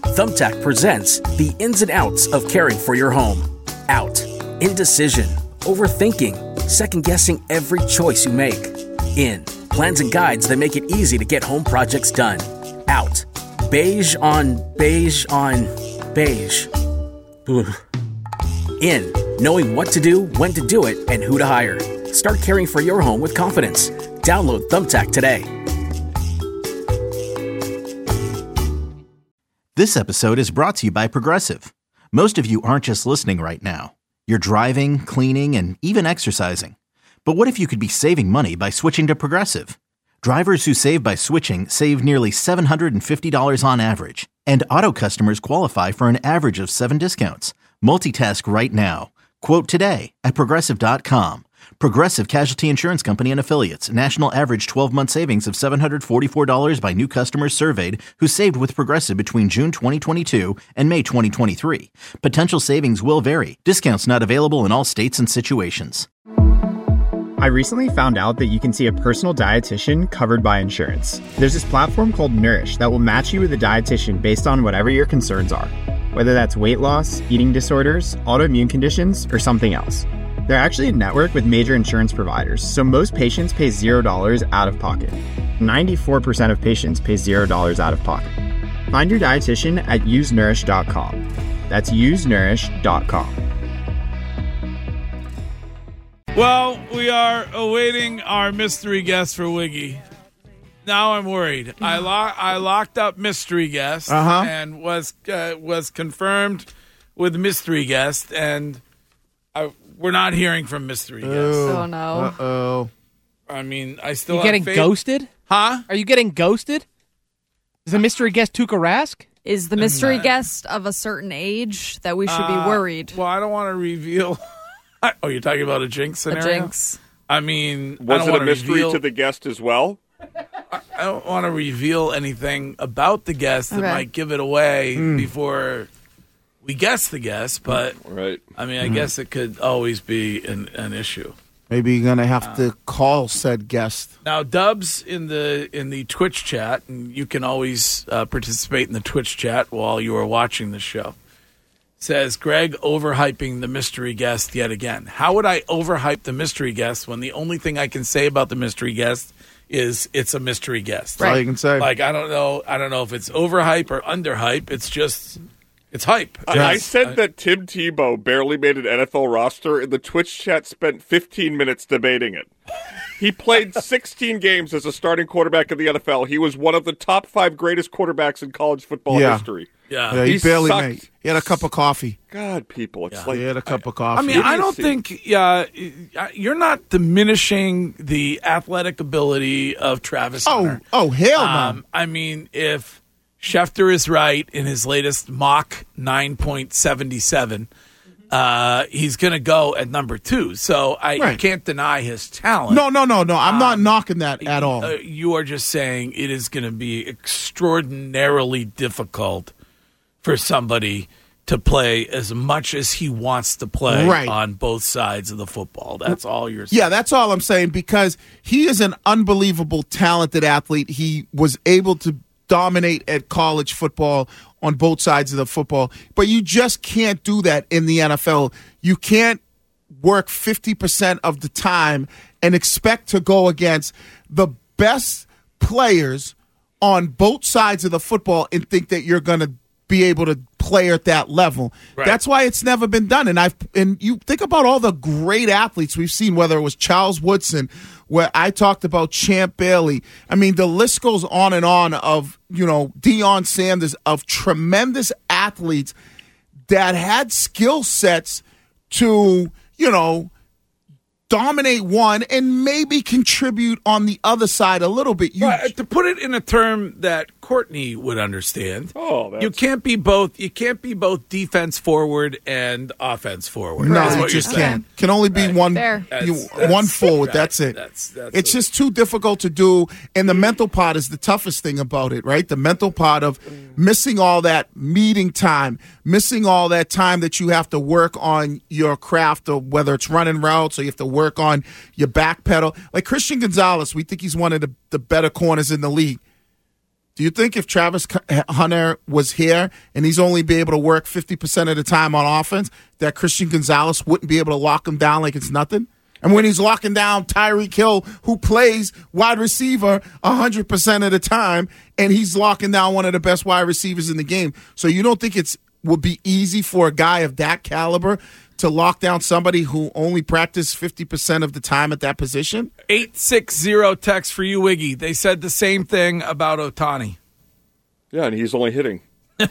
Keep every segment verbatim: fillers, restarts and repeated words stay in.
Thumbtack presents the ins and outs of caring for your home. Out. Indecision. Overthinking. Second-guessing every choice you make. In. Plans and guides that make it easy to get home projects done. Out. Beige on beige on beige. Ugh. In. Knowing what to do, when to do it, and who to hire. Start caring for your home with confidence. Download Thumbtack today. This episode is brought to you by Progressive. Most of you aren't just listening right now. You're driving, cleaning, and even exercising. But what if you could be saving money by switching to Progressive? Drivers who save by switching save nearly seven hundred fifty dollars on average. And auto customers qualify for an average of seven discounts. Multitask right now. Quote today at Progressive dot com. Progressive Casualty Insurance Company and Affiliates. National average twelve-month savings of seven hundred forty-four dollars by new customers surveyed who saved with Progressive between June twenty twenty-two and May twenty twenty-three. Potential savings will vary. Discounts not available in all states and situations. I recently found out that you can see a personal dietitian covered by insurance. There's this platform called Nourish that will match you with a dietitian based on whatever your concerns are, whether that's weight loss, eating disorders, autoimmune conditions, or something else. They're actually a network with major insurance providers, so most patients pay zero dollars out of pocket. ninety-four percent of patients pay zero dollars out of pocket. Find your dietitian at use nourish dot com. That's use nourish dot com. Well, we are awaiting our mystery guest for Wiggy. Now I'm worried. I lo- I locked up mystery guest Uh-huh. and was uh, was confirmed with mystery guest, and I, we're not hearing from mystery guest. Oh, Oh, no. Uh-oh. I mean, I still You have getting faith. ghosted? Huh? Are you getting ghosted? Is the mystery guest Tuukka Rask? Is the mystery that- guest of a certain age that we should Uh, be worried? Well, I don't want to reveal. Oh, you're talking about a jinx A scenario? jinx. I mean, I Was don't it a wanna mystery reveal, to the guest as well? I don't want to reveal anything about the guest that Okay. might give it away before we guess the guest, but Right. I mean, I guess it could always be an, an issue. Maybe you're gonna have to call said guest. Now, Dubs in the in the Twitch chat, and you can always uh, participate in the Twitch chat while you are watching the show, says Greg overhyping the mystery guest yet again. How would I overhype the mystery guest when the only thing I can say about the mystery guest is it's a mystery guest? That's all you can say. Like I don't know, I don't know if it's overhype or underhype. It's just it's hype. I, I It's- said that Tim Tebow barely made an N F L roster, and the Twitch chat spent fifteen minutes debating it. He played sixteen games as a starting quarterback in the N F L. He was one of the top five greatest quarterbers in college football Yeah. history. Yeah. Yeah, he, He barely sucked. made. He had a cup of coffee. God, people, it's Yeah. like He had a cup of coffee. I mean, I don't Idiocy. think yeah, you're not diminishing the athletic ability of Travis oh, Hunter. oh, hell no. Um, I mean, if Schefter is right in his latest mock nine point seven seven, uh, he's going to go at number two. So I you Right. can't deny his talent. no, no, no, no. I'm not knocking that at all. Uh, you are just saying it is going to be extraordinarily difficult for somebody to play as much as he wants to play Right. on both sides of the football. That's all you're saying. Yeah, that's all I'm saying, because he is an unbelievable talented athlete. He was able to dominate at college football on both sides of the football, but you just can't do that in the N F L. You can't work fifty percent of the time and expect to go against the best players on both sides of the football and think that you're going to be able to play at that level. Right. That's why it's never been done. And I've and you think about all the great athletes we've seen, whether it was Charles Woodson, where I talked about Champ Bailey. I mean, the list goes on and on of, you know, Deion Sanders, of tremendous athletes that had skill sets to, you know, dominate one and maybe contribute on the other side a little bit. You, Right, to put it in a term that Courtney would understand, Oh, that's- you can't be both. You can't be both defense forward and offense forward. No, That's you what you're just saying. can't. Can only be one Fair. you, That's- that's- one forward. right. That's it. That's- that's it's a- just too difficult to do, and the mental part is the toughest thing about it, right? The mental part of missing all that meeting time, missing all that time that you have to work on your craft, or whether it's running routes or you have to work on your back pedal. Like Christian Gonzalez, we think he's one of the, the better corners in the league. Do you think if Travis Hunter was here and he's only be able to work fifty percent of the time on offense, that Christian Gonzalez wouldn't be able to lock him down like it's nothing? And when he's locking down Tyreek Hill, who plays wide receiver one hundred percent of the time, and he's locking down one of the best wide receivers in the game. So you don't think it's would be easy for a guy of that caliber to lock down somebody who only practiced fifty percent of the time at that position? eight six zero text for you, Wiggy. They said the same thing about Ohtani. Yeah, and he's only hitting.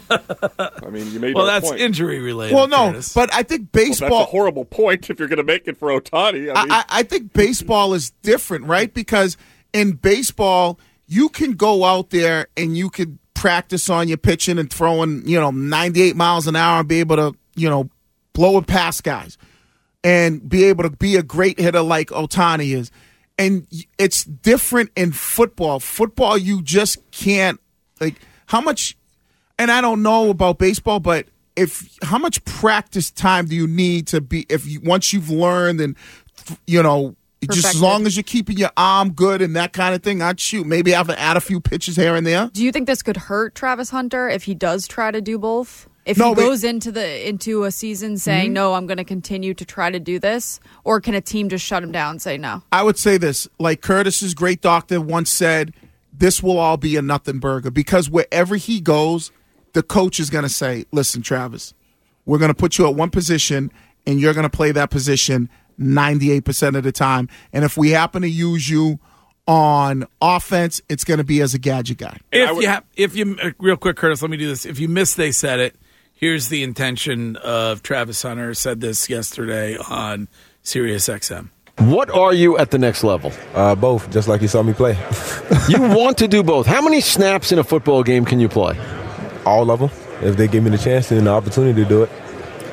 I mean, you made Well, no that's point. injury related. Well, no, Curtis. but I think Well, baseball. that's a horrible point if you're going to make it for Ohtani. I mean, I, I think baseball is different, right? Because in baseball, you can go out there and you could practice on your pitching and throwing, you know, ninety-eight miles an hour and be able to, you know, blow it past guys and be able to be a great hitter like Ohtani is. And it's different in football. Football, you just can't, like, how much, and I don't know about baseball, but if how much practice time do you need to be, if you, once you've learned and, you know, just as long as you're keeping your arm good and that kind of thing, I'd shoot. Maybe have to add a few pitches here and there. Do you think this could hurt Travis Hunter if he does try to do both? If No, he but- goes into the into a season saying, Mm-hmm. no, I'm going to continue to try to do this, or can a team just shut him down and say no? I would say this, like Curtis's great doctor once said, this will all be a nothing burger, because wherever he goes, the coach is going to say, listen, Travis, we're going to put you at one position and you're going to play that position ninety-eight percent of the time. And if we happen to use you on offense, it's going to be as a gadget guy. If would- you have, if you uh, real quick, Curtis, let me do this. If you missed, they said it. Here's the intention of Travis Hunter. Said this yesterday on Sirius X M. What are you at the next level? Uh, both, just like you saw me play. You want to do both. How many snaps in a football game can you play? All of them, if they give me the chance and the opportunity to do it.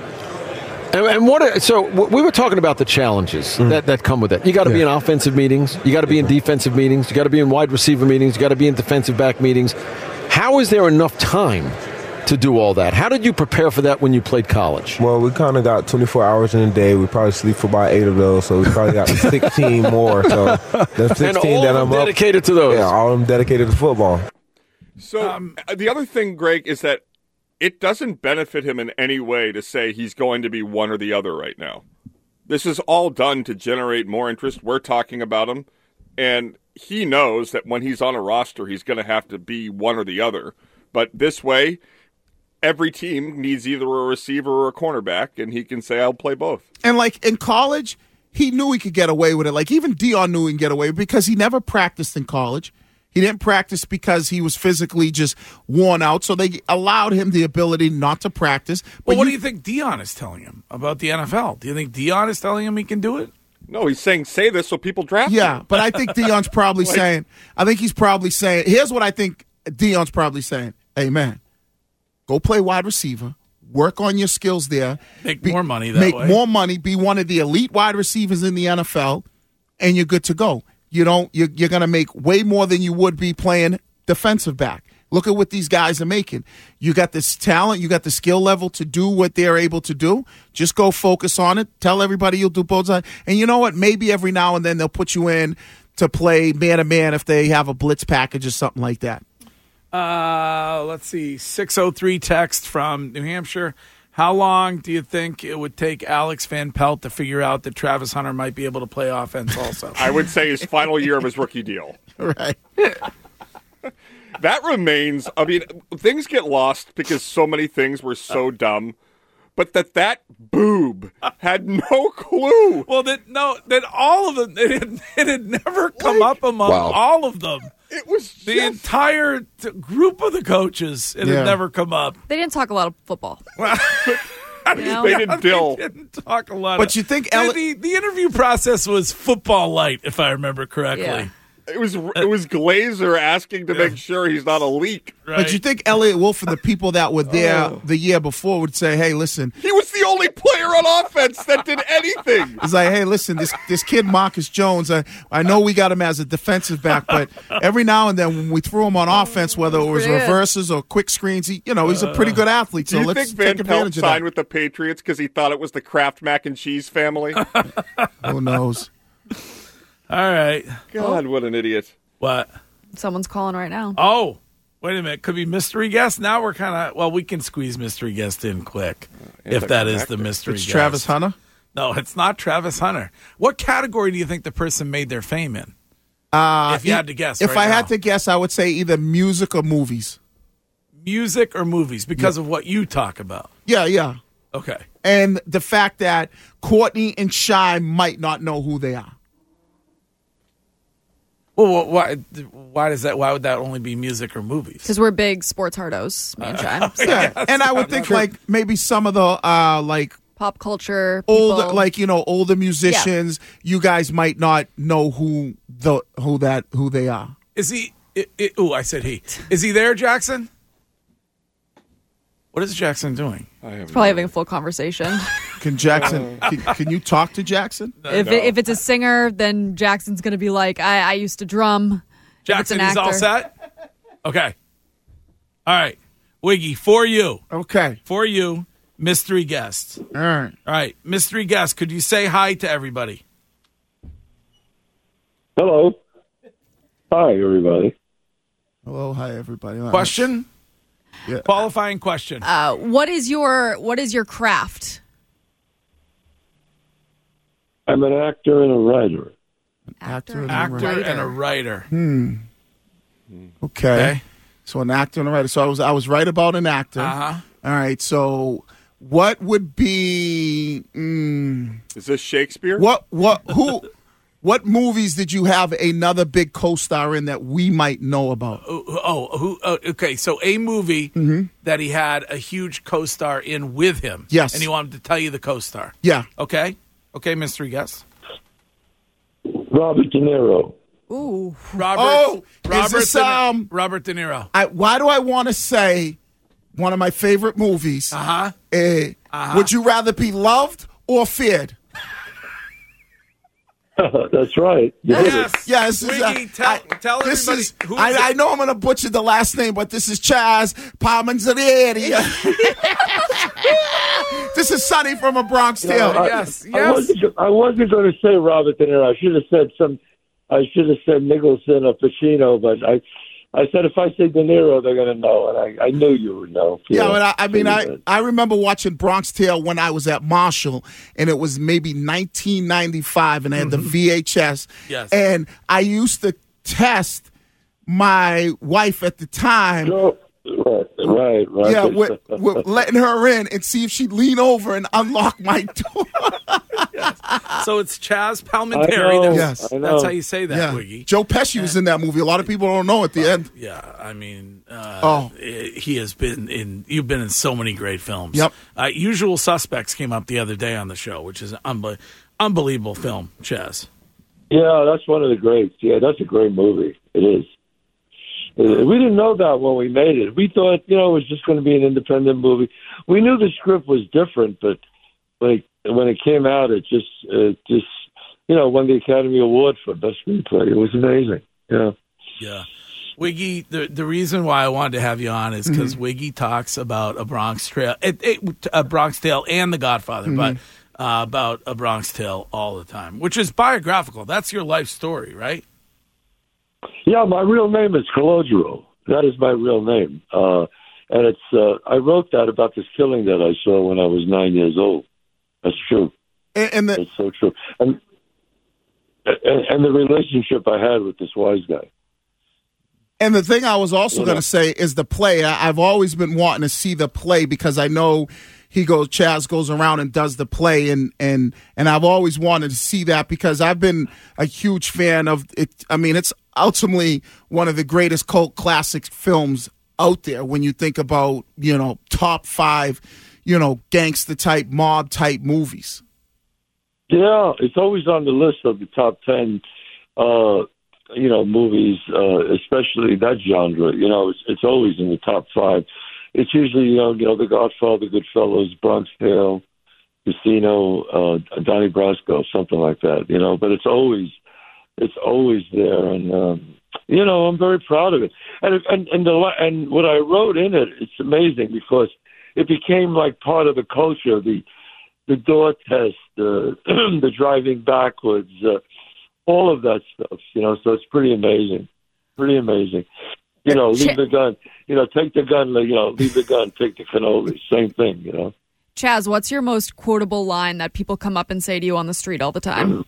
And, and what? Are, so w- we were talking about the challenges Mm. that, that come with it. You got to be in offensive meetings. You got to be in defensive meetings. You got to be in wide receiver meetings. You got to be in defensive back meetings. How is there enough time to do all that? How did you prepare for that when you played college? Well, we kind of got twenty-four hours in a day. We probably sleep for about eight of those, so we probably got sixteen more. So the sixteen And all that of I'm them up, dedicated to those. yeah, all of them dedicated to football. So Um, the other thing, Greg, is that it doesn't benefit him in any way to say he's going to be one or the other right now. This is all done to generate more interest. We're talking about him, and he knows that when he's on a roster, he's going to have to be one or the other. But this way, every team needs either a receiver or a cornerback, and he can say, I'll play both. And like in college, he knew he could get away with it. Like even Dion knew he could get away with it because he never practiced in college. He didn't practice because he was physically just worn out. So they allowed him the ability not to practice. But Well, what you- do you think Dion is telling him about the N F L? Do you think Dion is telling him he can do it? No, he's saying, say this so people draft Yeah, him. but I think Dion's probably Like- saying, I think he's probably saying, here's what I think Dion's probably saying. Hey, man, go play wide receiver, work on your skills there. Make be- more money that Make way. more money, be one of the elite wide receivers in the N F L, and you're good to go. You don't, you're, you're going to make way more than you would be playing defensive back. Look at what these guys are making. You got this talent, you got the skill level to do what they're able to do. Just go focus on it. Tell everybody you'll do both sides. And you know what? Maybe every now and then they'll put you in to play man-to-man if they have a blitz package or something like that. Uh, let's see. six oh three text from New Hampshire. How long do you think it would take Alex Van Pelt to figure out that Travis Hunter might be able to play offense also? I would say his final year of his rookie deal. Right. That remains, I mean, things get lost because so many things were so dumb, but that that boob had no clue. Well, that no, that all of them, it had, it had never come up among Wow. all of them. It was The just, entire t- group of the coaches, it Yeah. had never come up. They didn't talk a lot of football. You know? they didn't dill. They didn't talk a lot. But of, you think the, Ele- the the interview process was football light, if I remember correctly. Yeah. It was it was Glazer asking to make sure he's not a leak. Right? But you think Elliott Wolf and the people that were there the year before would say, hey, listen, He was the only player on offense that did anything. it's like, hey, listen, this this kid Marcus Jones, I, I know we got him as a defensive back, but every now and then when we threw him on offense, whether it was Pretty good. reverses or quick screens, he, you know, he's a pretty good athlete. Do So you let's think Van take Pelt advantage of signed that. with the Patriots because he thought it was the Kraft mac and cheese family? Who knows? All right. God, what an idiot. What? Someone's calling right now. Oh, Wait a minute. Could be mystery guest. Now we're kind of well. We can squeeze mystery guest in quick if that is the mystery It's guest. Travis Hunter? No, it's not Travis Hunter. What category do you think the person made their fame in? Uh, if you had to guess, If right I now. had to guess, I would say either music or movies. Music or movies because of what you talk about. Yeah, yeah. Okay. And the fact that Courtney and Shy might not know who they are. Well, why? Why does that? Why would that only be music or movies? Because we're big sports hardos, me and Shine. So. Yeah, and I would think like maybe some of the uh, like Pop culture, people. older, like you know, older musicians. You guys might not know who the who that who they are. Is he? It, it, oh, I said he. Is he there, Jackson? What is Jackson doing? He's probably having a full conversation. Can Jackson? can, can you talk to Jackson? if it, if it's a singer, then Jackson's going to be like, I, I used to drum. Jackson, he's he's all set? Okay. All right. Wiggy, for you. Okay. For you, mystery guest. All right. All right. Mystery guest, could you say hi to everybody? Hello. Hi, everybody. Hello. Hi, everybody. Hi. Question? Yeah. Qualifying question. Uh, what is your what is your craft? I'm an actor and a writer. Actor and Actor a writer. and a writer. Hmm. Okay. Okay. So an actor and a writer. So I was I was right about an actor. Uh-huh. All right. So what would be? Mm, Is this Shakespeare? what what who? What movies did you have another big co-star in that we might know about? Oh, oh, who? Oh, okay. So a movie that he had a huge co-star in with him. Yes. And he wanted to tell you the co-star. Yeah. Okay. Okay, mystery guest. Robert De Niro. Ooh. Robert. Oh, is Robert, this, De, um, Robert De Niro. I, why do I want to say one of my favorite movies? Uh-huh. Eh, Uh-huh. Would you rather be loved or feared? That's right. You did it. Yes. Yeah, this is, Wiggy, uh, tell, I- tell this everybody is, who is I, it? I know I'm going to butcher the last name, but this is Chaz Palmanzarelli. This is Sonny from A Bronx Tale. I- Yes, I yes. wasn't, I wasn't going to say Robert De Niro. I should have said some. I should have said Nicholson or Pacino, but I, I said if I say De Niro, they're going to know, and I, I knew you would know. Yeah, but I, I mean, so you I, did. I remember watching Bronx Tale when I was at Marshall, and it was maybe nineteen ninety-five, and I had the V H S. Yes. And I used to test my wife at the time. No, right, right, right. Yeah, with, with letting her in and see if she'd lean over and unlock my door. So it's Chaz I Palminteri. know, That's, Yes. I know. that's how you say that, Yeah. Wiggy. Joe Pesci was in that movie. A lot of people don't know at the end. Yeah, I mean, uh, Oh. he has been in. You've been in so many great films. Yep. Uh, Usual Suspects came up the other day on the show, which is an unbe- unbelievable film. Chaz. Yeah, that's one of the greats. Yeah, that's a great movie. It is. Uh, We didn't know that when we made it. We thought, you know, it was just going to be an independent movie. We knew the script was different, but when it, when it came out, it just, it just, you know, won the Academy Award for Best Screenplay. It was amazing. Yeah. Yeah. Wiggy, the the reason why I wanted to have you on is because Wiggy talks about A Bronx Trail, it, it, A Bronx Tale and The Godfather, but uh, about A Bronx Tale all the time, which is biographical. That's your life story, right? Yeah, my real name is Calogero. That is my real name. Uh, and it's, uh, I wrote that about this killing that I saw when I was nine years old. That's true. And, and the, It's so true. And, and and the relationship I had with this wise guy. And the thing I was also Yeah. going to say is the play. I, I've always been wanting to see the play because I know he goes, Chaz goes around and does the play, and and and I've always wanted to see that because I've been a huge fan of it. I mean, it's ultimately one of the greatest cult classic films out there when you think about, you know, top five, you know, gangster type, mob type movies. Yeah, it's always on the list of the top ten, uh, you know, movies, uh, especially that genre. You know, it's it's always in the top five. It's usually, you know, you know, The Godfather, Goodfellas, Bronx Tale, Casino, uh, Donnie Brasco, something like that. You know, but it's always it's always there, and um, you know, I'm very proud of it. And and and the and what I wrote in it, it's amazing because it became like part of the culture. The the door test, the the driving backwards, uh, all of that stuff, you know, so it's pretty amazing. Pretty amazing. You know, leave the gun. You know, take the gun. You know, leave the gun. Take the cannoli. Same thing. You know. Chaz, what's your most quotable line that people come up and say to you on the street all the time?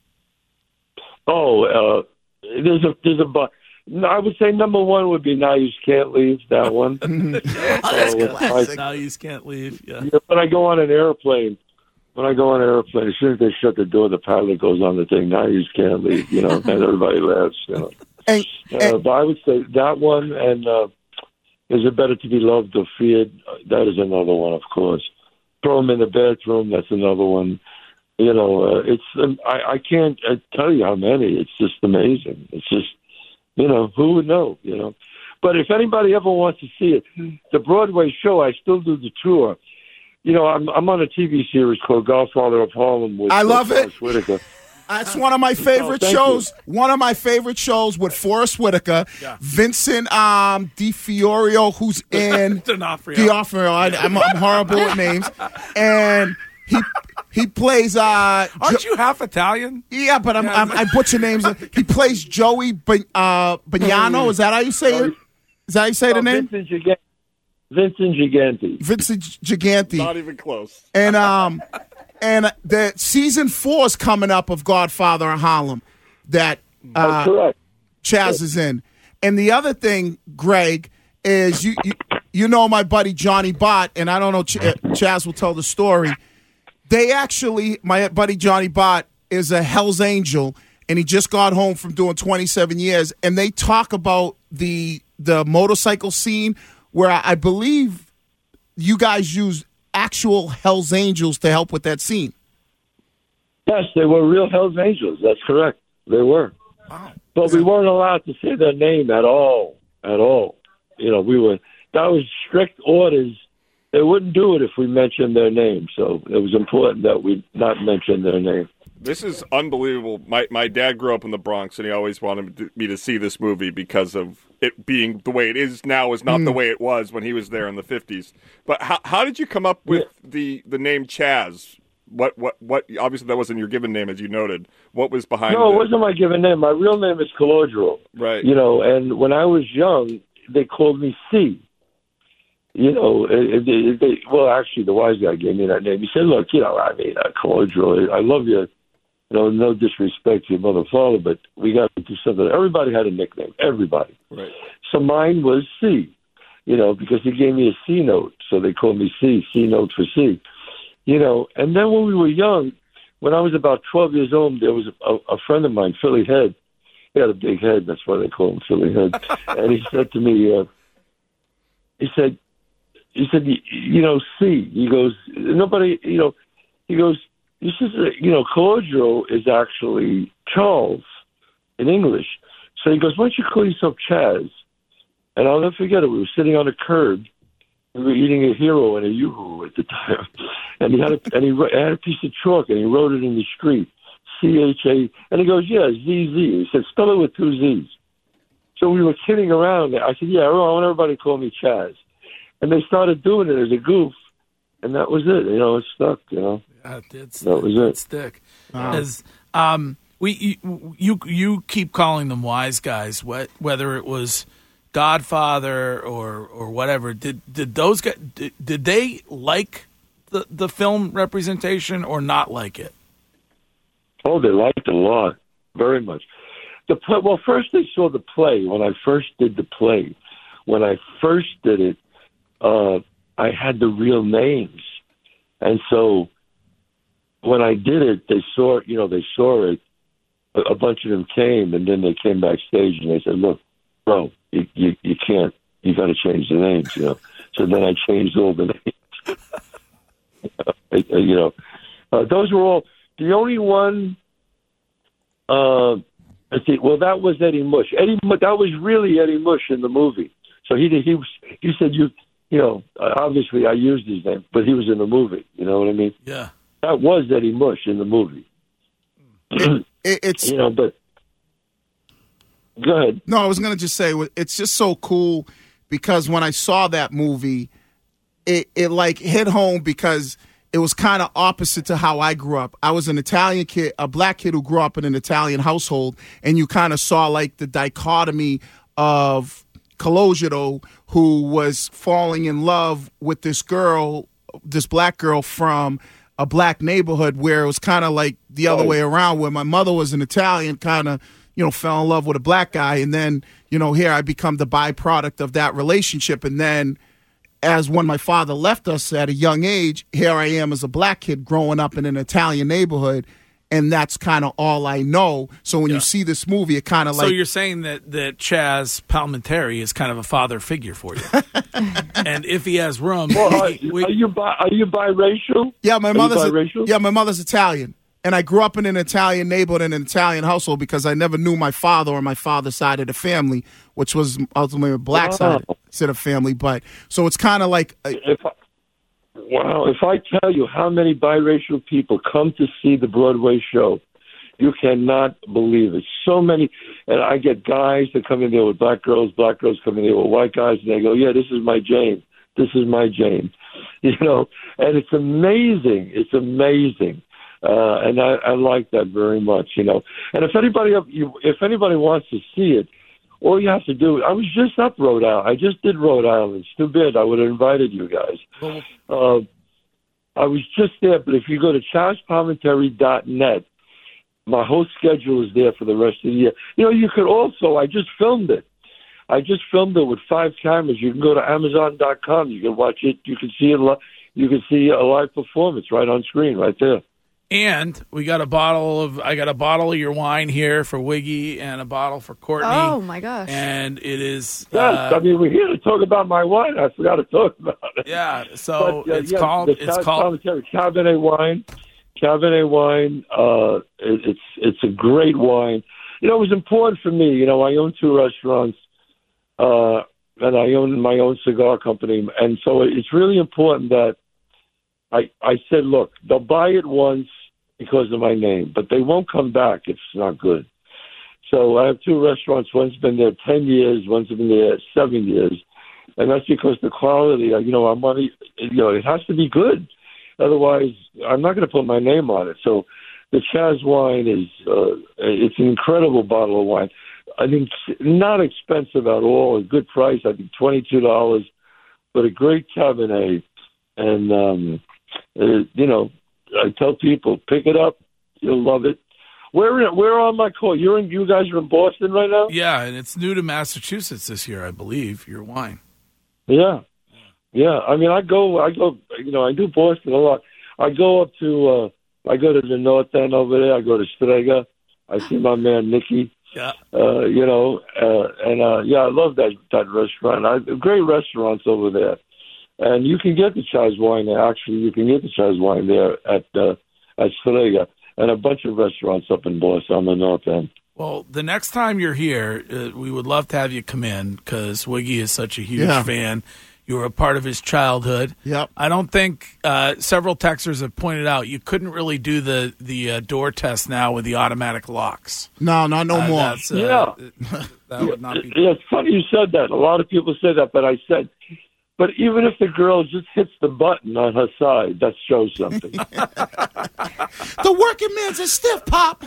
Oh, uh, there's a there's a bu- no, I would say number one would be "Now You Can't Leave." That one. yeah, that's uh, classic. Now You Can't Leave. Yeah. Yeah, when I go on an airplane, when I go on an airplane, as soon as they shut the door, the pilot goes on the thing. Now You Can't Leave. You know, and everybody laughs. You know. And, uh, and, but I would say that one, and uh, is it better to be loved or feared? That is another one, of course. Throw them in the bathroom. That's another one. You know, uh, it's um, I, I can't uh, tell you how many. It's just amazing. It's just, you know, who would know? You know, but if anybody ever wants to see it, the Broadway show, I still do the tour. You know, I'm I'm on a T V series called Godfather of Harlem with I love uh, it. Forrest Whitaker. That's one of my favorite oh, shows. You. One of my favorite shows with Forrest Whitaker, yeah. Vincent um, DiFiorio, who's in D'Onofrio. D'Onofrio. I, I'm, I'm horrible with names, and he he plays. Uh, Aren't jo- you half Italian? Yeah, but I'm, yeah. I'm, I butcher names. He plays Joey B- uh, Bagnano. Is that how you say it? Is that how you say oh, the name? Vincent Gigante. Vincent Gigante. Vincent Gigante. Not even close. And um. And the season four is coming up of Godfather of Harlem that uh, oh, Chaz is in. And the other thing, Greg, is you, you you know my buddy Johnny Bott, and I don't know, Ch- Chaz will tell the story. They actually, my buddy Johnny Bott is a Hell's Angel, and he just got home from doing twenty-seven years. And they talk about the the motorcycle scene where I, I believe you guys use actual Hell's Angels to help with that scene. Yes, they were real Hell's Angels. That's correct. They were. Wow. But we weren't allowed to say their name at all. At all. You know, we were, that was strict orders. They wouldn't do it if we mentioned their name. So it was important that we not mention their name. This is unbelievable. My my dad grew up in the Bronx, and he always wanted me to see this movie because of it being the way it is now is not mm. the way it was when he was there in the fifties. But how how did you come up with yeah. the, the name Chaz? What what what? Obviously, that wasn't your given name, as you noted. What was behind? No, it wasn't my given name. My real name is Calogero. Right. You know, and when I was young, they called me C. You know, it, it, they, well, actually, the wise guy gave me that name. He said, "Look, you know, I mean, uh, Calogero, I love you. You know, no disrespect to your mother, father, but we got to do something." Everybody had a nickname. Everybody. Right. So mine was C. You know, because he gave me a C note, so they called me C. C note for C. You know, and then when we were young, when I was about twelve years old, there was a, a friend of mine, Philly Head. He had a big head. That's why they call him Philly Head. And he said to me, uh, he said, he said, you know, C. He goes, nobody, you know, he goes, he says, you know, Calogero is actually Charles in English. So he goes, why don't you call yourself Chaz? And I'll never forget it. We were sitting on a curb. We were eating a Hero and a Yoo-Hoo at the time. And he had a, and he had a piece of chalk, and he wrote it in the street, C H A. And he goes, yeah, Z Z. He said, spell it with two Z's. So we were kidding around. I said, yeah, I want everybody to call me Chaz. And they started doing it as a goof. And that was it. You know, it stuck, you know. Yeah, it did stick. That was it. Stick. Wow. As, um, we, you, you, you keep calling them wise guys, what, whether it was Godfather or or whatever. Did did those guys, did, did they like the, the film representation or not like it? Oh, they liked it a lot. Very much. The play, well, first they saw the play. When I first did the play, when I first did it, uh, I had the real names. And so when I did it, they saw, you know, they saw it. A, a bunch of them came, and then they came backstage and they said, look, bro, you, you, you can't, you got to change the names, you know. So then I changed all the names. you know, uh, those were all, the only one, uh, I think, well, that was Eddie Mush. Eddie, that was really Eddie Mush in the movie. So he did, he was, he said, you, you know, obviously I used his name, but he was in the movie. You know what I mean? Yeah. That was Eddie Mush in the movie. It, it, it's, you know, but go ahead. No, I was going to just say, it's just so cool because when I saw that movie, it, it like hit home because it was kind of opposite to how I grew up. I was an Italian kid, a black kid who grew up in an Italian household, and you kind of saw like the dichotomy of Colosio, who was falling in love with this girl, this black girl from a black neighborhood, where it was kind of like the other way around, where my mother was an Italian, kind of, you know, fell in love with a black guy. And then, you know, here I become the byproduct of that relationship. And then as when my father left us at a young age, here I am as a black kid growing up in an Italian neighborhood. And that's kind of all I know. So when Yeah. you see this movie, it kind of like... So you're saying that, that Chaz Palminteri is kind of a father figure for you. And if he has room... Well, are, we, we, are you bi- are you biracial? Yeah, my Are you mother's biracial? yeah, my mother's Italian, and I grew up in an Italian neighborhood in an Italian household because I never knew my father or my father's side of the family, which was ultimately a black Wow. side side of family. But so it's kind of like uh, If I, wow, if I tell you how many biracial people come to see the Broadway show, you cannot believe it. So many, and I get guys that come in there with black girls, black girls come in there with white guys, and they go, "Yeah, this is my Jane. This is my Jane," you know. And it's amazing. It's amazing, uh, and I, I like that very much, you know. And if anybody, if anybody wants to see it, all you have to do. I was just up Rhode Island. I just did Rhode Island. It's too bad. I would have invited you guys. Uh, I was just there, but if you go to chaz palminteri dot net, my whole schedule is there for the rest of the year. You know, you could also, I just filmed it. I just filmed it with five cameras. You can go to amazon dot com. You can watch it. You can see it. Li- you can see a live performance right on screen, right there. and we got a bottle of... I got a bottle of your wine here for Wiggy and a bottle for Courtney. Oh, my gosh. And it is... Yes, uh, I mean, we're here to talk about my wine. I forgot to talk about it. Yeah, so But, uh, it's yeah, called... the It's Chaz called... Palminteri Cabernet wine. Cabernet wine. Uh, it, it's it's a great wine. You know, it was important for me. You know, I own two restaurants, uh, and I own my own cigar company, and so it's really important that I I said, look, they'll buy it once because of my name, but they won't come back if it's not good. So I have two restaurants. One's been there ten years. One's been there seven years, and that's because the quality. You know, our money. You know, it has to be good. Otherwise, I'm not going to put my name on it. So the Chaz wine is, uh, it's an incredible bottle of wine. I think not expensive at all, a good price, I think twenty-two dollars, but a great Cabernet. And, um, uh, you know, I tell people, pick it up. You'll love it. Where, where on my call? You're in, you guys are in Boston right now? Yeah, and it's new to Massachusetts this year, I believe, your wine. Yeah. Yeah, I mean, I go, I go, you know, I do Boston a lot. I go up to, uh, I go to the North End over there. I go to Strega. I see my man Nicky. Yeah. Uh, you know, uh, and uh, yeah, I love that that restaurant. I, great restaurants over there, and you can get the Chaz wine there. Actually, you can get the Chaz wine there at uh, at Strega, and a bunch of restaurants up in Boston on the North End. Well, the next time you're here, uh, we would love to have you come in because Wiggy is such a huge Yeah. fan. You were a part of his childhood. Yep. I don't think uh, several texters have pointed out you couldn't really do the the uh, door test now with the automatic locks. no, not no Uh, more. That's, uh, Yeah. that would not be. Yeah, it's funny you said that. A lot of people say that, but I said, but even if the girl just hits the button on her side, that shows something. The working man's a stiff pop.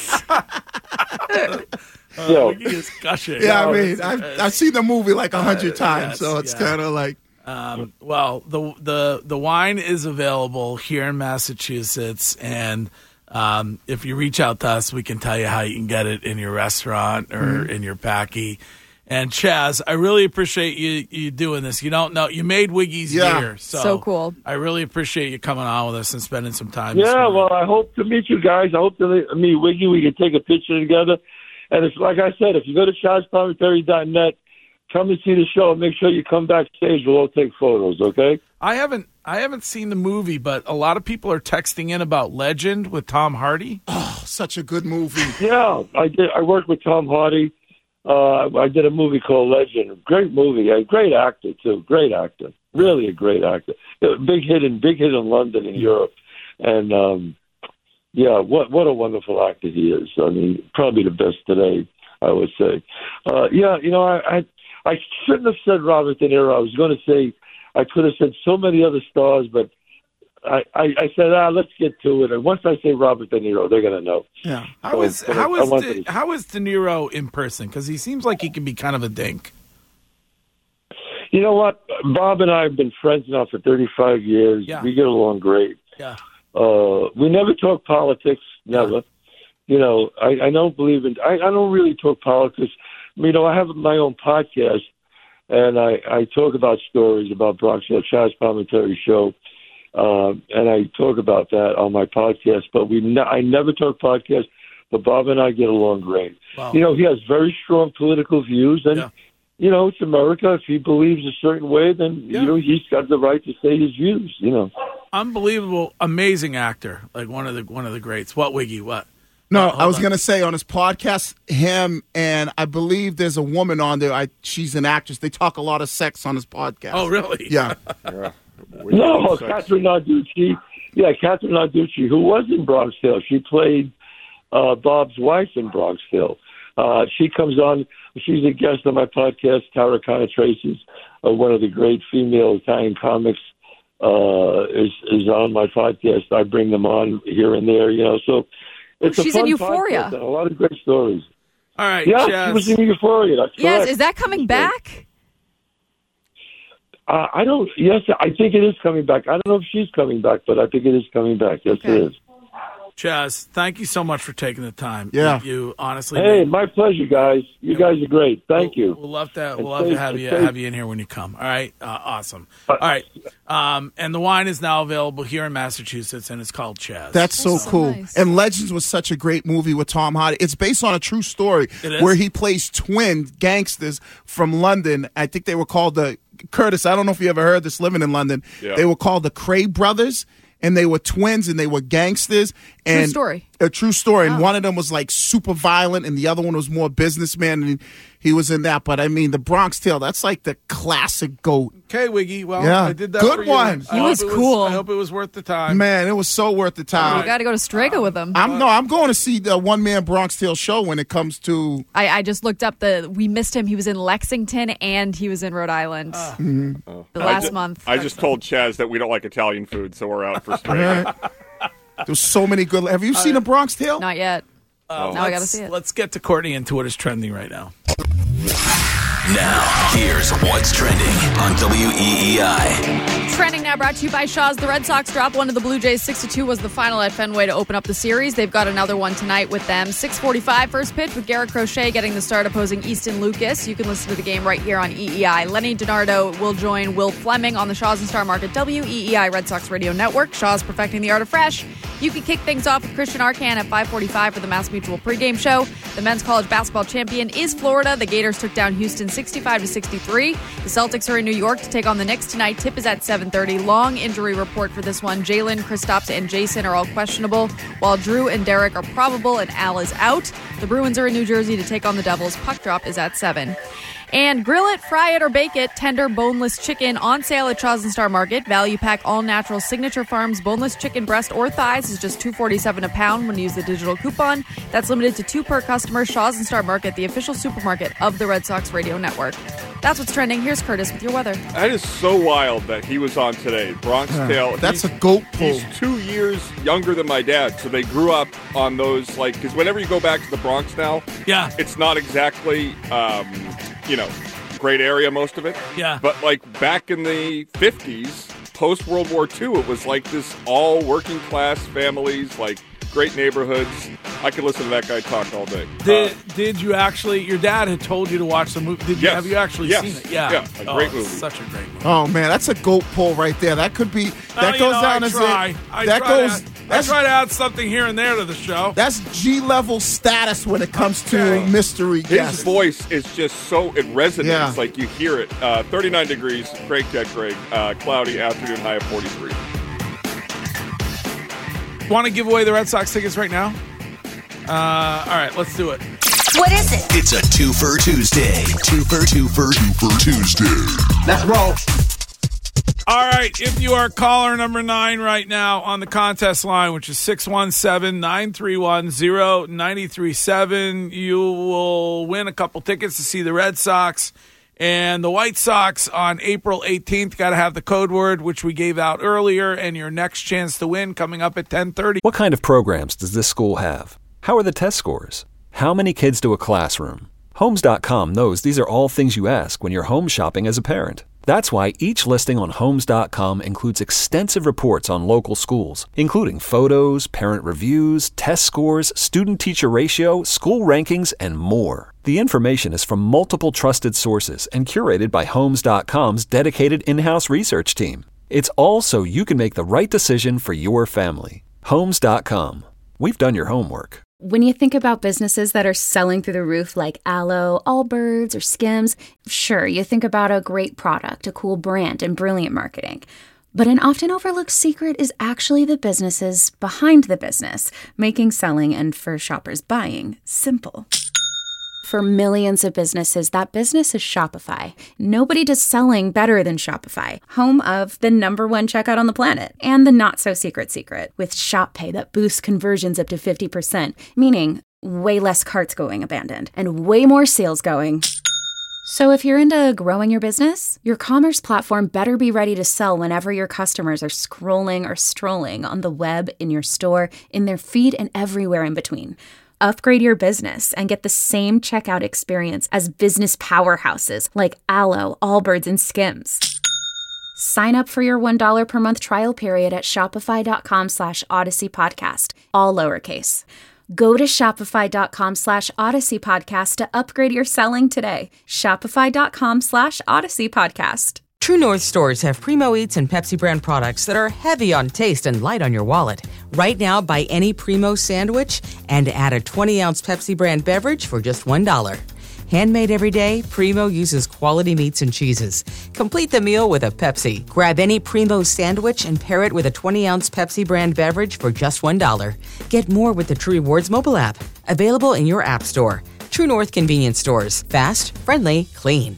Uh, Yo. Wiggy is gushing. Yeah, I No, mean, it's- I've, it's- I've seen the movie like a hundred times, yes, so it's yeah. kind of like, Um, well, the the the wine is available here in Massachusetts, and um, if you reach out to us, we can tell you how you can get it in your restaurant or Mm-hmm. in your packy. And Chaz, I really appreciate you you doing this. You don't know you made Wiggy's Yeah. year, so, So cool. I really appreciate you coming on with us and spending some time. this Yeah, morning. well, I hope to meet you guys. I hope to meet Wiggy. We can take a picture together. And it's like I said, if you go to chaz palminteri dot net, come and see the show. And make sure you come backstage. We'll all take photos, okay? I haven't I haven't seen the movie, but a lot of people are texting in about Legend with Tom Hardy. oh, such a good movie. Yeah, I did. I worked with Tom Hardy. Uh, I did a movie called Legend. Great movie. A great actor too. Great actor. Really a great actor. A big hit in big hit in London and Europe. And um, yeah, what what a wonderful actor he is. I mean, probably the best today, I would say. Uh, yeah, you know, I, I I shouldn't have said Robert De Niro. I was going to say I could have said so many other stars, but I, I, I said, ah, let's get to it. And once I say Robert De Niro, they're going to know. Yeah. How is So, how I is wanted De, to- how is De Niro in person? Because he seems like he can be kind of a dink. You know what? Bob and I have been friends now for thirty-five years. Yeah. We get along great. Yeah. Uh, we never talk politics, never. You know, I, I don't believe in, I, I don't really talk politics. You know, I have my own podcast, and I, I talk about stories about Bronxville, Chaz Palminteri Show, uh, and I talk about that on my podcast, but we ne- I never talk podcast, but Bob and I get along great. Wow. You know, he has very strong political views, and, Yeah. you know, it's America. If he believes a certain way, then, Yeah. you know, he's got the right to say his views, you know. Unbelievable, amazing actor, like one of the one of the greats. What, Wiggy? What? No, Oh, I was hold on. going to say on his podcast, him and I believe there's a woman on there. I, she's an actress. They talk a lot of sex on his podcast. Oh, really? Yeah. Yeah. No, Catherine Narducci. Yeah, Catherine Narducci, who was in Bronxville. She played uh, Bob's wife in Bronxville. Uh, she comes on. She's a guest on my podcast. Tara Connor Tracy's uh, one of the great female Italian comics. Uh, is is on my podcast. I bring them on here and there. You know, so it's She's a in fun Euphoria. podcast and a lot of great stories. All right, Yeah, Chaz. she was in Euphoria. That's Yes, correct. is that coming back? Uh, I don't. Yes, I think it is coming back. I don't know if she's coming back, but I think it is coming back. Yes, Okay. it is. Chaz, thank you so much for taking the time. Yeah. You, you honestly. Hey, my pleasure, guys. You guys are great. Thank we'll, you. We'll love to. And We'll love to safe- have and you safe. have you in here when you come. All right. Uh, awesome. All right. Um, and the wine is now available here in Massachusetts, and it's called Chaz. That's so so cool. nice. And Legends was such a great movie with Tom Hardy. It's based on a true story It is? where he plays twin gangsters from London. I think they were called the Curtis. I don't know if you ever heard this living in London. Yeah. They were called the Cray brothers. And they were twins, and they were gangsters. And story. A true story. And Oh. one of them was like super violent, and the other one was more businessman. And he, he was in that. But I mean, the Bronx Tale. That's like the classic GOAT. okay, Wiggy. Well, Yeah. I did that. Good for you. one. I He hope was it cool. I hope it was worth the time. Man, it was so worth the time. You got to go to Strega with him. I'm no, I'm going to see the one man Bronx Tale show when it comes to. I, I just looked up the. We missed him. He was in Lexington and he was in Rhode Island the I last ju- month. I just told Chaz that we don't like Italian food, so we're out for straight. There's so many good. Have you seen a Bronx Tale? Not yet. Uh, Now I got to let's- see it. Let's get to Courtney into what is trending right now. Now, here's what's trending on W E E I. Trending now brought to you by Shaw's. The Red Sox drop one to the Blue Jays. six to two was the final at Fenway to open up the series. They've got another one tonight with them. six forty-five first pitch with Garrett Crochet getting the start opposing Easton Lucas. You can listen to the game right here on E E I. Lenny DiNardo will join Will Fleming on the Shaw's and Star Market W E E I Red Sox Radio Network. Shaw's perfecting the art of fresh. You can kick things off with Christian Arcan at five forty-five for the Mass Mutual pregame show. The men's college basketball champion is Florida. The Gators took down Houston sixty-five to sixty-three. The Celtics are in New York to take on the Knicks tonight. Tip is at seven thirty. Long injury report for this one. Jalen, Kristaps, and Jason are all questionable, while Drew and Derek are probable and Al is out. The Bruins are in New Jersey to take on the Devils. Puck drop is at seven. And grill it, fry it, or bake it. Tender boneless chicken on sale at Shaw's and Star Market. Value pack all natural Signature Farms boneless chicken breast or thighs is just two forty-seven a pound when you use the digital coupon. That's limited to two per customer. Shaw's and Star Market, the official supermarket of the Red Sox Radio Network. That's what's trending. Here's Curtis with your weather. That is so wild that he was on today. Bronx Tale. That's He's- a goat pull. He's two years younger than my dad, so they grew up on those, like, because whenever you go back to the Bronx now, Yeah. it's not exactly, um, you know, great area, most of it. Yeah. But, like, back in the fifties, post-World War Two, it was like this all working-class families, like, great neighborhoods. I could listen to that guy talk all day. Did Uh, Did you actually? Your dad had told you to watch the movie. Did you? Yes. Have you actually Yes. seen it? Yeah. Yeah, a Oh, great it's movie. Such a great movie. Oh man, that's a goat pull right there. That could be. That Oh, you goes know, down I as try. a. I that try goes. To, I that's try to add something here and there to the show. that's G level status when it comes to Okay. mystery His guests. voice is just so, it resonates, Yeah. like you hear it. Uh, thirty-nine degrees, Craig Cat Craig, uh, cloudy, afternoon high of forty-three. Want to give away the Red Sox tickets right now? Uh, all right, let's do it. What is it? It's a two-for Tuesday. Two-for, two-for, two-for Tuesday. Let's roll. All right, if you are caller number nine right now on the contest line, which is six one seven, nine three one, zero nine three seven, you will win a couple tickets to see the Red Sox and the White Sox on April eighteenth. Got to have the code word, which we gave out earlier, and your next chance to win coming up at ten thirty. What kind of programs does this school have? How are the test scores? How many kids to a classroom? Homes dot com knows these are all things you ask when you're home shopping as a parent. That's why each listing on Homes dot com includes extensive reports on local schools, including photos, parent reviews, test scores, student-teacher ratio, school rankings, and more. The information is from multiple trusted sources and curated by Homes dot com's dedicated in-house research team. It's all so you can make the right decision for your family. Homes dot com. We've done your homework. When you think about businesses that are selling through the roof like Aloe, Allbirds, or Skims, sure, you think about a great product, a cool brand, and brilliant marketing. But an often overlooked secret is actually the businesses behind the business, making selling and for shoppers buying simple. For millions of businesses, that business is Shopify. Nobody does selling better than Shopify, home of the number one checkout on the planet, and the not-so-secret secret, with Shop Pay that boosts conversions up to fifty percent, meaning way less carts going abandoned, and way more sales going. So if you're into growing your business, your commerce platform better be ready to sell whenever your customers are scrolling or strolling on the web, in your store, in their feed, and everywhere in between. Upgrade your business and get the same checkout experience as business powerhouses like Aloe, Allbirds, and Skims. Sign up for your one dollar per month trial period at shopify.com slash Odyssey Podcast, all lowercase. Go to shopify.com slash Odyssey Podcast to upgrade your selling today. Shopify.com slash Odyssey Podcast. True North stores have Primo Eats and Pepsi brand products that are heavy on taste and light on your wallet. Right now, buy any Primo sandwich and add a twenty ounce Pepsi brand beverage for just one dollar. Handmade every day, Primo uses quality meats and cheeses. Complete the meal with a Pepsi. Grab any Primo sandwich and pair it with a twenty ounce Pepsi brand beverage for just one dollar. Get more with the True Rewards mobile app. Available in your app store. True North convenience stores. Fast, friendly, clean.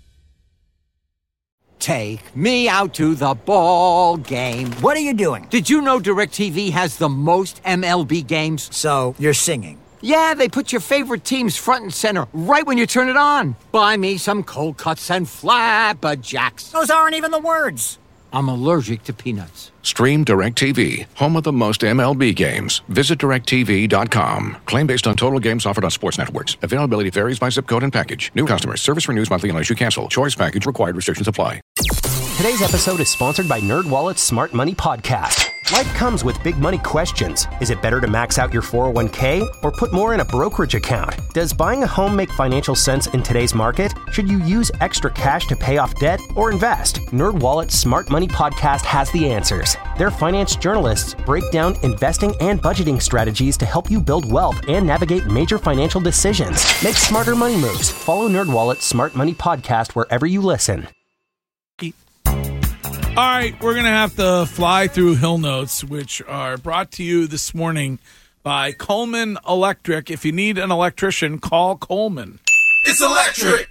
Take me out to the ball game. What are you doing? Did you know DirecTV has the most M L B games? So, you're singing? Yeah, they put your favorite teams front and center right when you turn it on. Buy me some cold cuts and flabberjacks. Those aren't even the words. I'm allergic to peanuts. Stream DirecTV, home of the most M L B games. Visit direct T V dot com. Claim based on total games offered on sports networks. Availability varies by zip code and package. New customers. Service renews monthly unless you cancel. Choice package required. Restrictions apply. Today's episode is sponsored by NerdWallet's Smart Money Podcast. Life comes with big money questions. Is it better to max out your four oh one k or put more in a brokerage account? Does buying a home make financial sense in today's market? Should you use extra cash to pay off debt or invest? NerdWallet's Smart Money Podcast has the answers. Their finance journalists break down investing and budgeting strategies to help you build wealth and navigate major financial decisions. Make smarter money moves. Follow NerdWallet's Smart Money Podcast wherever you listen. All right, we're going to have to fly through Hill Notes, which are brought to you this morning by Coleman Electric. If you need an electrician, call Coleman. It's electric!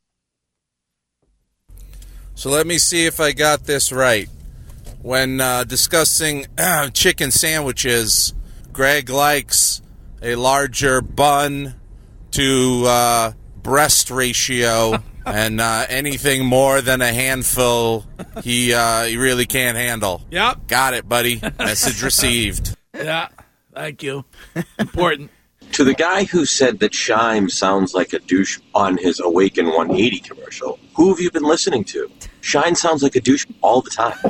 So let me see if I got this right. When uh, discussing uh, chicken sandwiches, Greg likes a larger bun to uh, breast ratio. And uh, anything more than a handful, he uh, he really can't handle. Yep. Got it, buddy. Message received. Yeah, thank you. Important. To the guy who said that Shime sounds like a douche on his Awaken one eighty commercial, who have you been listening to? Shine sounds like a douche all the time.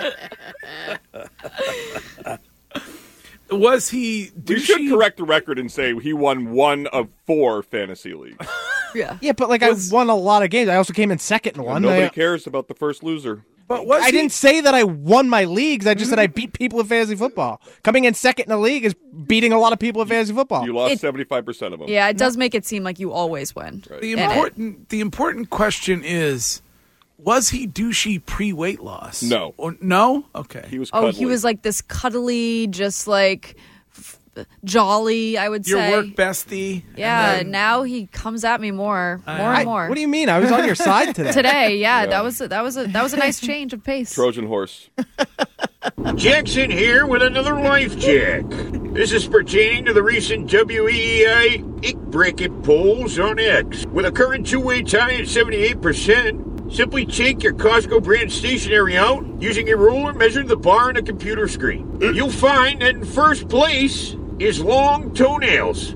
Was he... We should correct the record and say he won one of four fantasy leagues. Yeah, yeah, but like was, I won a lot of games. I also came in second in one. Nobody I, cares about the first loser. But was I he, didn't say that I won my leagues. I just mm-hmm. said I beat people in fantasy football. Coming in second in the league is beating a lot of people in fantasy football. You lost seventy-five percent of them. Yeah, it does make it seem like you always win. Right. The important, the important question is, was he douchey pre-weight loss? No. Or, no? Okay. He was cuddly. cuddly. Oh, he was like this cuddly, just like... jolly, I would your say. Your work bestie. Yeah, then, now he comes at me more, more I, and more. What do you mean? I was on your side today. Today, yeah, yeah, that was a, that was a that was a nice change of pace. Trojan horse. Jackson here with another life check. This is pertaining to the recent W E E I Ink Bracket polls on X. With a current two-way tie at seventy-eight percent. Simply take your Costco brand stationery out, using a ruler, measure the bar on a computer screen. You'll find that in first place is long toenails.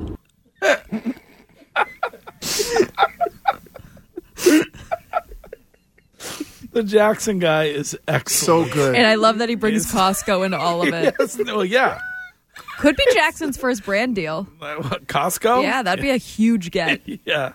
The Jackson guy is excellent. So good. And I love that he brings Costco into all of it. Yes, well, yeah. Could be Jackson's first brand deal. Uh, what, Costco? Yeah, that'd be a huge get. Yeah.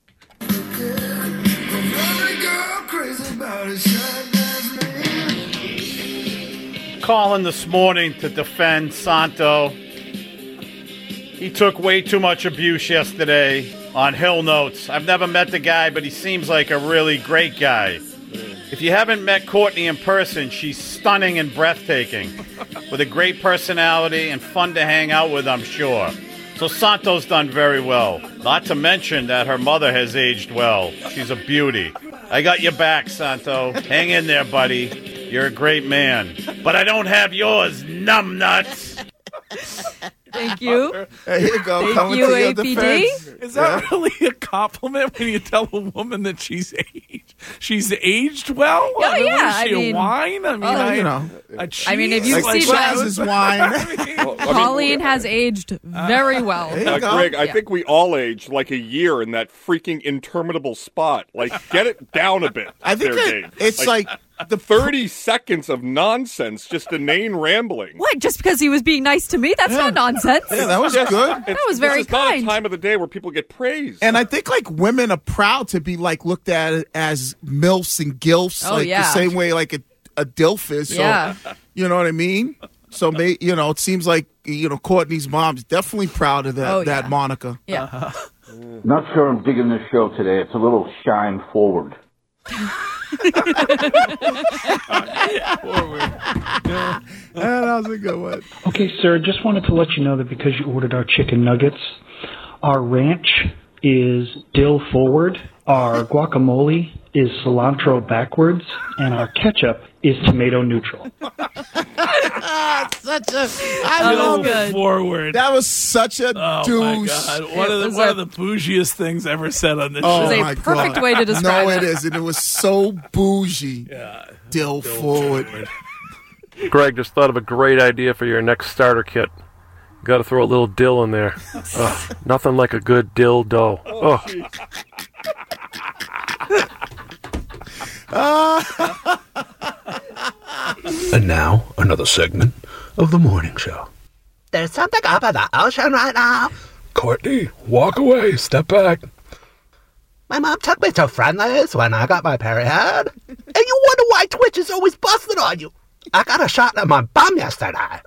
Calling this morning to defend Santo. He took way too much abuse yesterday on Hill Notes. I've never met the guy, but he seems like a really great guy. If you haven't met Courtney in person, she's stunning and breathtaking, with a great personality and fun to hang out with, I'm sure. So Santo's done very well. Not to mention that her mother has aged well. She's a beauty. I got your back, Santo. Hang in there, buddy. You're a great man. But I don't have yours, numbnuts. Thank you. There you go. Thank Coming you, to your A P D. defense. Is that Yeah. really a compliment when you tell a woman that she's aged? She's aged well? Oh, I mean, yeah, what is she, I mean- a wine? I mean, Oh, I, you know. a cheese? I mean, if you've Like seen glasses that, wine. Well, I mean, Colleen has aged very well. There you Uh, go. Greg, I Yeah. think we all aged like a year in that freaking interminable spot. Like, get it down a bit. I think there, that Dave. it's like, the thirty seconds of nonsense, just inane rambling. What? Just because he was being nice to me? That's not nonsense. yeah, that was Yes, good. it's- That was very this is not a kind. time of the day where people get praised. And I think like women are proud to be like looked at as milfs and gilfs, Oh, like yeah. the same way like a, a dilf is. So, Yeah. you know what I mean? So, may, you know, it seems like, you know, Courtney's mom's definitely proud of that, Oh, that yeah. moniker. Yeah. Not sure I'm digging this show today. It's a little shine forward. Yeah, that was a good one. Okay, sir, just wanted to let you know that because you ordered our chicken nuggets, our ranch is dill forward, our guacamole is cilantro backwards, and our ketchup is tomato neutral. Such a, I That was love good. it. Forward. That was such a Oh, douche. my God. One, It of the, was one a- of the bougiest things ever said on this Oh, It was show. a my perfect God. way to describe No, it. it isn't. It was so bougie. Yeah. Dill forward. Greg just thought of a great idea for your next starter kit. Got to throw a little dill in there. Ugh, nothing like a good dill dough. Oh, And now, another segment of the morning show. There's something up in the ocean right now. Courtney, walk away. Step back. My mom took me to Friendly's when I got my period. And you wonder why Twitch is always busted on you. I got a shot in my bum yesterday.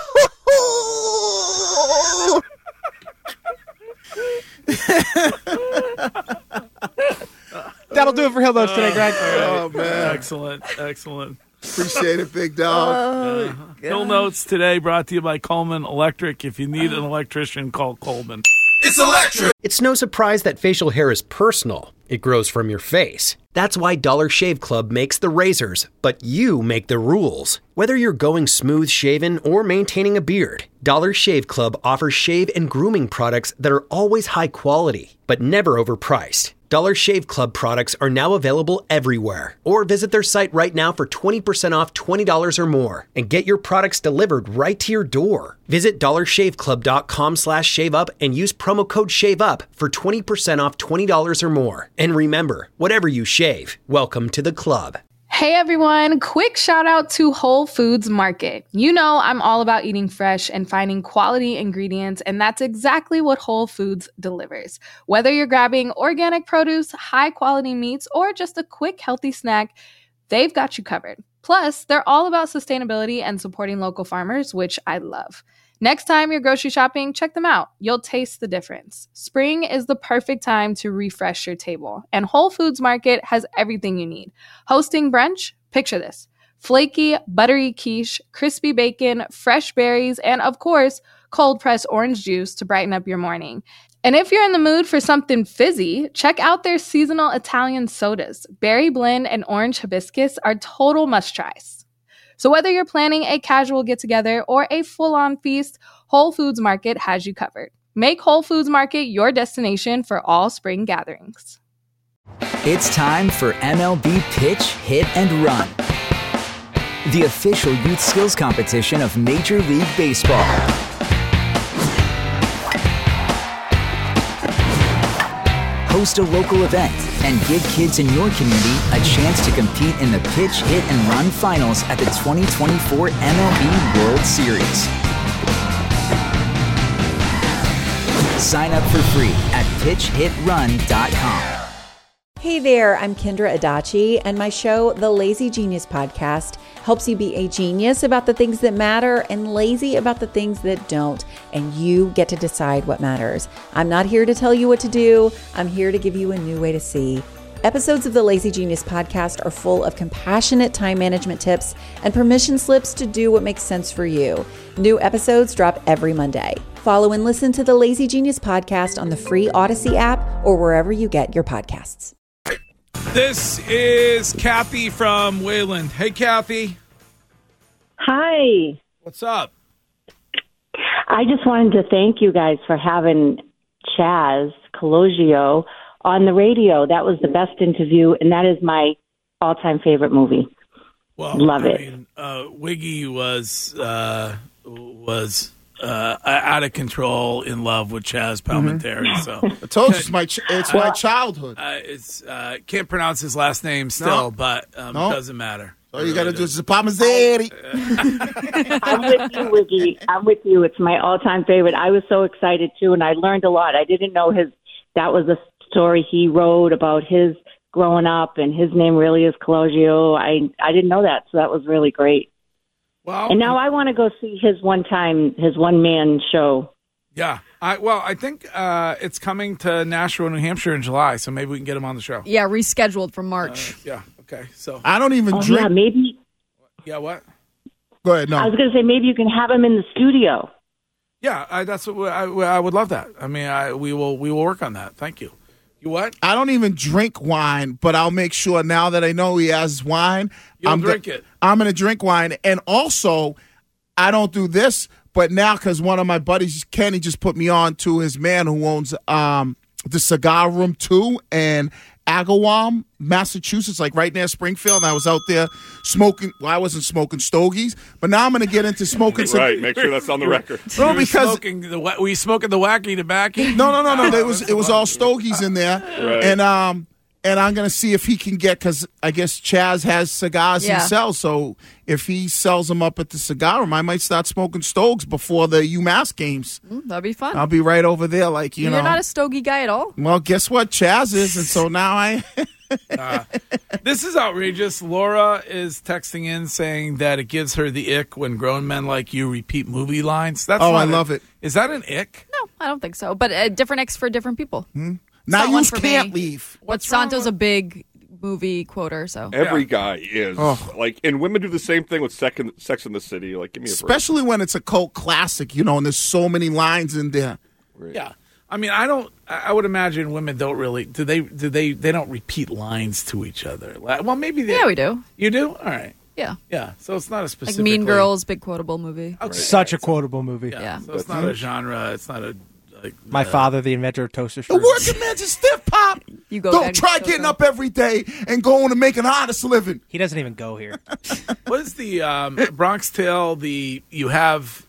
That'll do it for Hill Notes today, Greg. Oh, man. Excellent. Excellent. Appreciate it, big dog. Oh, Uh-huh. Hill Notes today brought to you by Coleman Electric. If you need an electrician, call Coleman. It's electric. It's no surprise that facial hair is personal. It grows from your face. That's why Dollar Shave Club makes the razors, but you make the rules. Whether you're going smooth shaven or maintaining a beard, Dollar Shave Club offers shave and grooming products that are always high quality, but never overpriced. Dollar Shave Club products are now available everywhere. Or visit their site right now for twenty percent off twenty dollars or more and get your products delivered right to your door. Visit dollarshaveclub.com slash shave up and use promo code SHAVEUP for twenty percent off twenty dollars or more. And remember, whatever you shave, welcome to the club. Hey everyone, quick shout out to Whole Foods Market. You know I'm all about eating fresh and finding quality ingredients, and that's exactly what Whole Foods delivers. Whether you're grabbing organic produce, high quality meats, or just a quick healthy snack, they've got you covered. Plus, they're all about sustainability and supporting local farmers, which I love. Next time you're grocery shopping, check them out. You'll taste the difference. Spring is the perfect time to refresh your table, and Whole Foods Market has everything you need. Hosting brunch? Picture this. Flaky, buttery quiche, crispy bacon, fresh berries, and of course, cold-pressed orange juice to brighten up your morning. And if you're in the mood for something fizzy, check out their seasonal Italian sodas. Berry blend and orange hibiscus are total must-tries. So whether you're planning a casual get-together or a full-on feast, Whole Foods Market has you covered. Make Whole Foods Market your destination for all spring gatherings. It's time for M L B Pitch, Hit, and Run, the official youth skills competition of Major League Baseball. host a local event, and give kids in your community a chance to compete in the Pitch, Hit, and Run Finals at the twenty twenty-four M L B World Series. Sign up for free at pitch hit run dot com. Hey there, I'm Kendra Adachi, and my show, The Lazy Genius Podcast, helps you be a genius about the things that matter and lazy about the things that don't, and you get to decide what matters. I'm not here to tell you what to do. I'm here to give you a new way to see. Episodes of the Lazy Genius Podcast are full of compassionate time management tips and permission slips to do what makes sense for you. New episodes drop every Monday. Follow and listen to the Lazy Genius Podcast on the free Odyssey app or wherever you get your podcasts. This is Kathy from Wayland. Hey, Kathy. Hi. What's up? I just wanted to thank you guys for having Chaz Colosio on the radio. That was the best interview, and that is my all-time favorite movie. Well, Love I it. mean, uh, Wiggy was uh, was uh, out of control in love with Chaz Palminteri. So I told you, it's my ch- it's my childhood. Uh, it's uh, can't pronounce his last name still, No. but um, No. it doesn't matter. All you got to do is Palminteri. I'm with you, Wiggy. I'm with you. It's my all-time favorite. I was so excited, too, and I learned a lot. I didn't know his that was a story he wrote about his growing up, and his name really is Colosio. I I didn't know that, so that was really great. Well, and now I want to go see his one time, his one man show. Yeah. I, well, I think uh, it's coming to Nashua, New Hampshire in July, so maybe we can get him on the show. Yeah, rescheduled for March. Uh, yeah. Okay. So I don't even Oh, drink. yeah, maybe. Yeah. What? Go ahead. No. I was going to say maybe you can have him in the studio. Yeah, I, that's what we- I, I would love that. I mean, I, we will we will work on that. Thank you. You what? I don't even drink wine, but I'll make sure now that I know he has wine, You'll I'm drink go- it. I'm going to drink wine. And also, I don't do this, but now because one of my buddies, Kenny, just put me on to his man who owns um, the Cigar Room two and Agawam, Massachusetts, like right near Springfield. And I was out there smoking. Well, I wasn't smoking stogies, but now I'm going to get into smoking. some- Right, make sure that's on the record. No, You were because smoking the, wa- were you smoking the wacky tobacco? no, no, no, no. There was it was all stogies in there, Right. and um, and I'm gonna see if he can get because I guess Chaz has cigars Yeah. he sells. So if he sells them up at the cigar room, I might start smoking stogies before the UMass games. Mm, that'd be fun. I'll be right over there, like you You're know. not a stogie guy at all. well, guess what? Chaz is, and so now I. Uh, this is outrageous. Laura is texting in saying that it gives her the ick when grown men like you repeat movie lines. That's Oh, not I a- love it. Is that an ick? No, I don't think so. But uh, different X for different people. Hmm? It's Now not one you for can't me. leave. But Santo's a big movie quoter, so Every guy is. Oh. Like, and women do the same thing with second, Sex in the City. Like, give me a break. Especially when it's a cult classic, you know, and there's so many lines in there. Yeah. I mean, I don't. I I would imagine women don't really. Do they? Do they? They don't repeat lines to each other. Like, well, maybe they. yeah, we do. You do? All right. Yeah, Yeah. So it's not a like specific. Mean Girls, big quotable movie. Such a quotable movie. Yeah. So it's not a genre. It's not a like. My uh, father, the inventor of toaster The strings. working man's a stiff pop. You go. Don't ahead, try go, getting go. up every day and going to make an honest living. He doesn't even go here. What is the um, Bronx Tale? The you have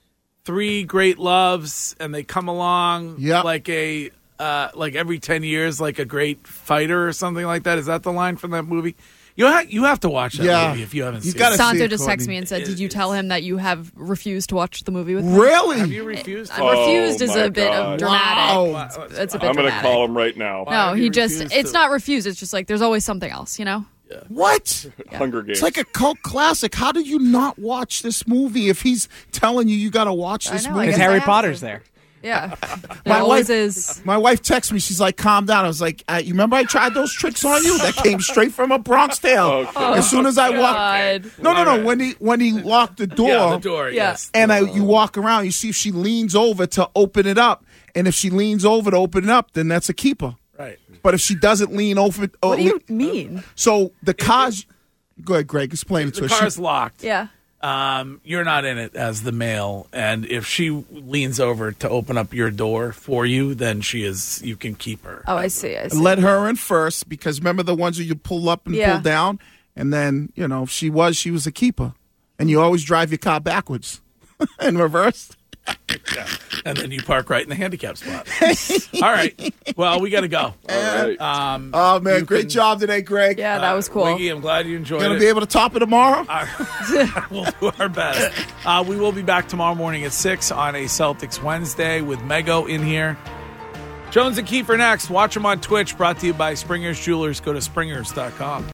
three great loves, and they come along Yep. like a uh, like every ten years, like a great fighter or something like that. Is that the line from that movie? You ha- you have to watch that Yeah. movie if you haven't You seen gotta it. see Santo it, just Courtney. texted me and said, "Did you tell him that you have refused to watch the movie with him?" Really? Have you refused? Uh, refused Oh, is my a bit God. of dramatic. Wow. It's, it's a bit I'm going to dramatic. call him right now. Why No, have he you just, refused it's to- not refused. It's just like, there's always something else, you know? What? Hunger Games. It's like a cult classic. How did you not watch this movie if he's telling you you got to watch I this know, I movie? Because guess Harry have Potter's to. there. Yeah. My It always wife- is. My wife texts me. She's like, "Calm down." I was like, I, "You remember I tried those tricks on you? That came straight from a Bronx Tale." Okay. As soon as I walked, God. no, no, no. When he when he locked the door, Yeah, the door. Yeah. Yes. and I, you walk around, you see if she leans over to open it up, and if she leans over to open it up, then that's a keeper. Right. But if she doesn't lean over, What do you mean? so the cars. Go ahead, Greg. Explain it to The her. She- car's locked. Yeah. Um, you're not in it as the male, and if she leans over to open up your door for you, then she is. You can keep her. Oh, I see. I see. Let her in first because remember the ones that you pull up and Yeah. pull down, and then you know if she was she was a keeper, and you always drive your car backwards in reverse. Yeah. And then you park right in the handicap spot. All right. Well, we got to go. All right. Um, oh, man. you Great can- job today, Greg. Yeah, that was cool. Wiggy, I'm glad you enjoyed Going it. to be able to top it tomorrow? We'll do our best. Uh, we will be back tomorrow morning at six on a Celtics Wednesday with Mego in here. Jones and Kiefer next. Watch them on Twitch, brought to you by Springer's Jewelers. Go to springers dot com.